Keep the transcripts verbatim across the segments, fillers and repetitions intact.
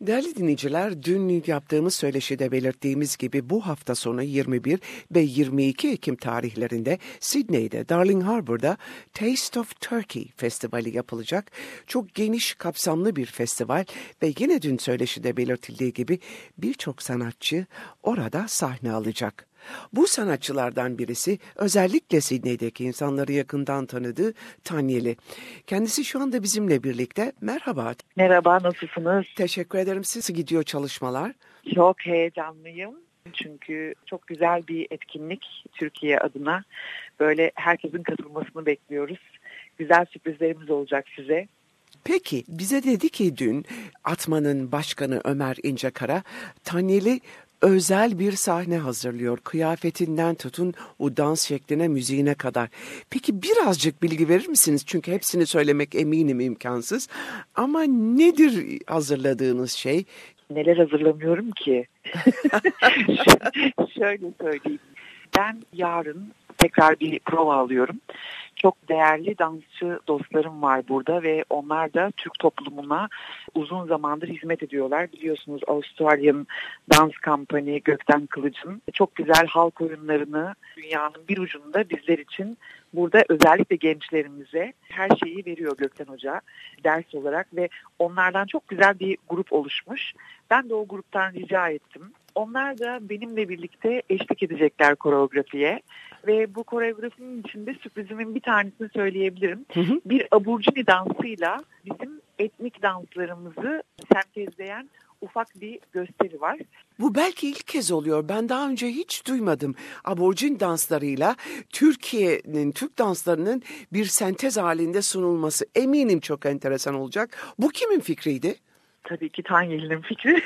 Değerli dinleyiciler, dün yaptığımız söyleşide belirttiğimiz gibi bu hafta sonu yirmi bir ve yirmi iki Ekim tarihlerinde Sydney'de, Darling Harbour'da Taste of Turkey Festivali yapılacak. Çok geniş, kapsamlı bir festival ve yine dün söyleşide belirtildiği gibi birçok sanatçı orada sahne alacak. Bu sanatçılardan birisi özellikle Sydney'deki insanları yakından tanıdığı Tanyeli. Kendisi şu anda bizimle birlikte. Merhaba. Merhaba, nasılsınız? Teşekkür ederim. Siz gidiyor çalışmalar? Çok heyecanlıyım. Çünkü çok güzel bir etkinlik Türkiye adına. Böyle herkesin katılmasını bekliyoruz. Güzel sürprizlerimiz olacak size. Peki, bize dedi ki dün Atma'nın başkanı Ömer İncekara, Tanyeli özel bir sahne hazırlıyor. Kıyafetinden tutun o dans şekline, müziğine kadar. Peki birazcık bilgi verir misiniz? Çünkü hepsini söylemek eminim imkansız. Ama nedir hazırladığınız şey? Neler hazırlamıyorum ki? Şöyle söyleyeyim. Ben yarın tekrar bir prova alıyorum. Çok değerli dansçı dostlarım var burada ve onlar da Türk toplumuna uzun zamandır hizmet ediyorlar. Biliyorsunuz Avustralya'nın dans kampanya Gökten Kılıç'ın çok güzel halk oyunlarını dünyanın bir ucunda bizler için burada özellikle gençlerimize her şeyi veriyor Gökten Hoca ders olarak ve onlardan çok güzel bir grup oluşmuş. Ben de o gruptan rica ettim. Onlar da benimle birlikte eşlik edecekler koreografiye ve bu koreografinin içinde sürprizimin bir tanesini söyleyebilirim. Hı hı. Bir aborjini dansıyla bizim etnik danslarımızı sentezleyen ufak bir gösteri var. Bu belki ilk kez oluyor. Ben daha önce hiç duymadım. Aborjin danslarıyla Türkiye'nin, Türk danslarının bir sentez halinde sunulması eminim çok enteresan olacak. Bu kimin fikriydi? Tabii ki Tanyeli'nin fikri.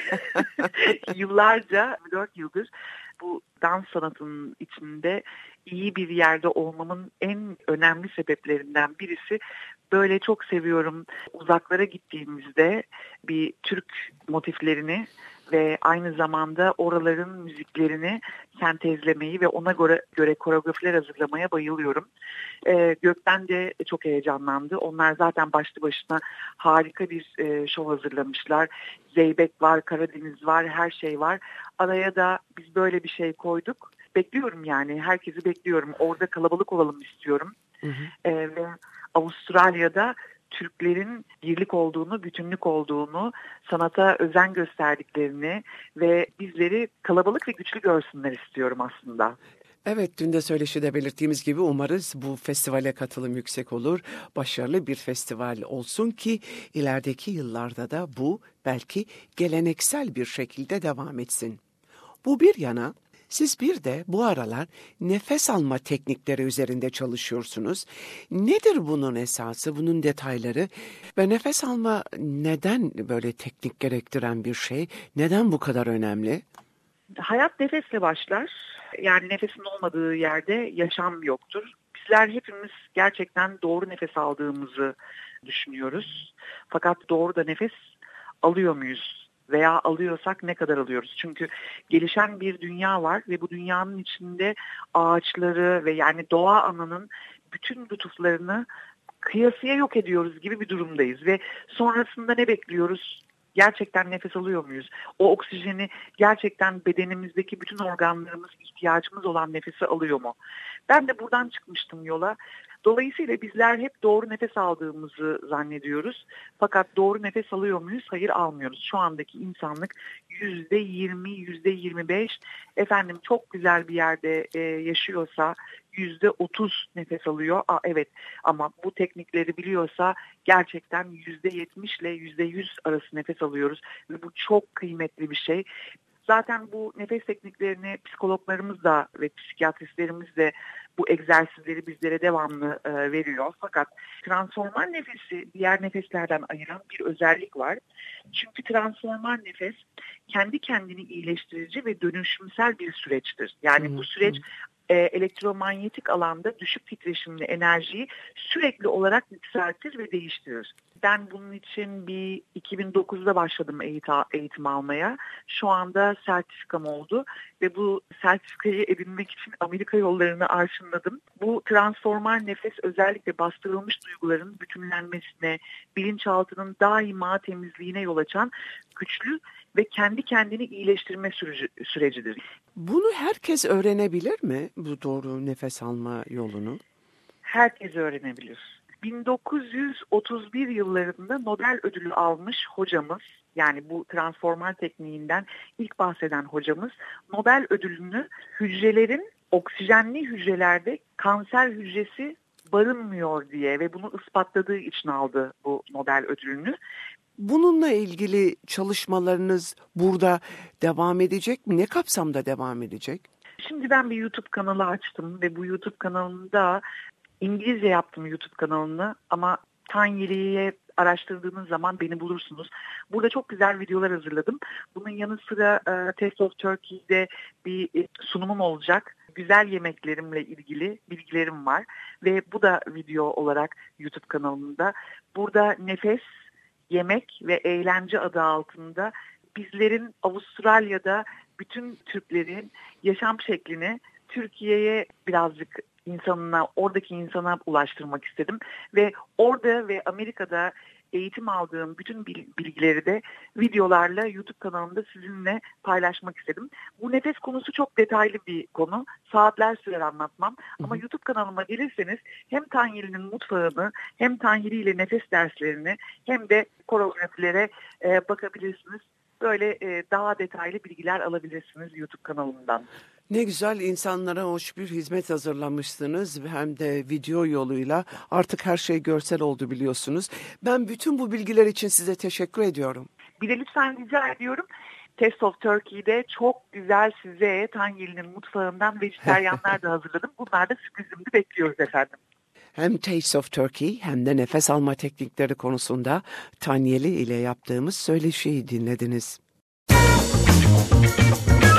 Yıllarca, dört yıldır bu dans sanatının içinde iyi bir yerde olmamın en önemli sebeplerinden birisi. Böyle çok seviyorum uzaklara gittiğimizde bir Türk motiflerini ve aynı zamanda oraların müziklerini sentezlemeyi ve ona göre, göre koreografiler hazırlamaya bayılıyorum. Ee, Gökten de çok heyecanlandı. Onlar zaten başlı başına harika bir e, şov hazırlamışlar. Zeybek var, Karadeniz var, her şey var. Araya da biz böyle bir şey koyduk. Bekliyorum yani, herkesi bekliyorum. Orada kalabalık olalım istiyorum. Hı hı. Ee, ve Avustralya'da Türklerin birlik olduğunu, bütünlük olduğunu, sanata özen gösterdiklerini ve bizleri kalabalık ve güçlü görsünler istiyorum aslında. Evet, dün de söyleşide belirttiğimiz gibi umarız bu festivale katılım yüksek olur. Başarılı bir festival olsun ki ilerideki yıllarda da bu belki geleneksel bir şekilde devam etsin. Bu bir yana, siz bir de bu aralar nefes alma teknikleri üzerinde çalışıyorsunuz. Nedir bunun esası, bunun detayları ve nefes alma neden böyle teknik gerektiren bir şey? Neden bu kadar önemli? Hayat nefesle başlar. Yani nefesin olmadığı yerde yaşam yoktur. Bizler hepimiz gerçekten doğru nefes aldığımızı düşünüyoruz. Fakat doğru da nefes alıyor muyuz? Veya alıyorsak ne kadar alıyoruz? Çünkü gelişen bir dünya var ve bu dünyanın içinde ağaçları ve yani doğa ananın bütün lütuflarını kıyasıya yok ediyoruz gibi bir durumdayız. Ve sonrasında ne bekliyoruz? Gerçekten nefes alıyor muyuz? O oksijeni gerçekten bedenimizdeki bütün organlarımız ihtiyacımız olan nefesi alıyor mu? Ben de buradan çıkmıştım yola. Dolayısıyla bizler hep doğru nefes aldığımızı zannediyoruz. Fakat doğru nefes alıyor muyuz? Hayır, almıyoruz. Şu andaki insanlık yüzde yirmi, yüzde yirmi beş efendim çok güzel bir yerde e, yaşıyorsa yüzde otuz nefes alıyor. Aa, evet, ama bu teknikleri biliyorsa gerçekten yüzde yetmiş ile yüzde yüz arası nefes alıyoruz. Ve bu çok kıymetli bir şey. Zaten bu nefes tekniklerini psikologlarımız da ve psikiyatristlerimiz de bu egzersizleri bizlere devamlı e, veriyor. Fakat transformal nefesi diğer nefeslerden ayıran bir özellik var. Çünkü transformal nefes kendi kendini iyileştirici ve dönüşümsel bir süreçtir. Yani hmm. bu süreç e, elektromanyetik alanda düşük titreşimli enerjiyi sürekli olarak yükseltir ve değiştirir. Ben bunun için bir iki bin dokuzda başladım eğitim, eğitim almaya. Şu anda sertifikam oldu ve bu sertifikayı edinmek için Amerika yollarını arşınladım. Bu transformal nefes özellikle bastırılmış duyguların bütünlenmesine, bilinçaltının daima temizliğine yol açan güçlü ve kendi kendini iyileştirme süreci, sürecidir. Bunu herkes öğrenebilir mi, bu doğru nefes alma yolunu? Herkes öğrenebilir. bin dokuz yüz otuz bir yıllarında Nobel ödülü almış hocamız, yani bu transformal tekniğinden ilk bahseden hocamız, Nobel ödülünü hücrelerin oksijenli hücrelerde kanser hücresi barınmıyor diye ve bunu ispatladığı için aldı bu Nobel ödülünü. Bununla ilgili çalışmalarınız burada devam edecek mi? Ne kapsamda devam edecek? Şimdi ben bir YouTube kanalı açtım ve bu YouTube kanalında İngilizce yaptım YouTube kanalını ama Tanyeli'ye araştırdığınız zaman beni bulursunuz. Burada çok güzel videolar hazırladım. Bunun yanı sıra e, Taste of Turkey'de bir e, sunumum olacak. Güzel yemeklerimle ilgili bilgilerim var ve bu da video olarak YouTube kanalımda. Burada nefes, yemek ve eğlence adı altında bizlerin Avustralya'da bütün Türklerin yaşam şeklini Türkiye'ye birazcık insanına, oradaki insana ulaştırmak istedim. Ve orada ve Amerika'da eğitim aldığım bütün bilgileri de videolarla YouTube kanalımda sizinle paylaşmak istedim. Bu nefes konusu çok detaylı bir konu. Saatler sürer anlatmam. Ama hı hı. YouTube kanalıma gelirseniz hem Tanyeli'nin mutfağını, hem Tanyeli ile nefes derslerini, hem de koreografilere e, bakabilirsiniz. Böyle e, daha detaylı bilgiler alabilirsiniz YouTube kanalımdan. Ne güzel, insanlara hoş bir hizmet hazırlamışsınız, hem de video yoluyla. Artık her şey görsel oldu, biliyorsunuz. Ben bütün bu bilgiler için size teşekkür ediyorum. Bir de lütfen rica ediyorum, Taste of Turkey'de çok güzel size Tanyeli'nin mutfağından vejetaryenler de hazırladım. Bunlar da sürprizimdi, bekliyoruz efendim. Hem Taste of Turkey hem de nefes alma teknikleri konusunda Tanyeli ile yaptığımız söyleşiyi dinlediniz.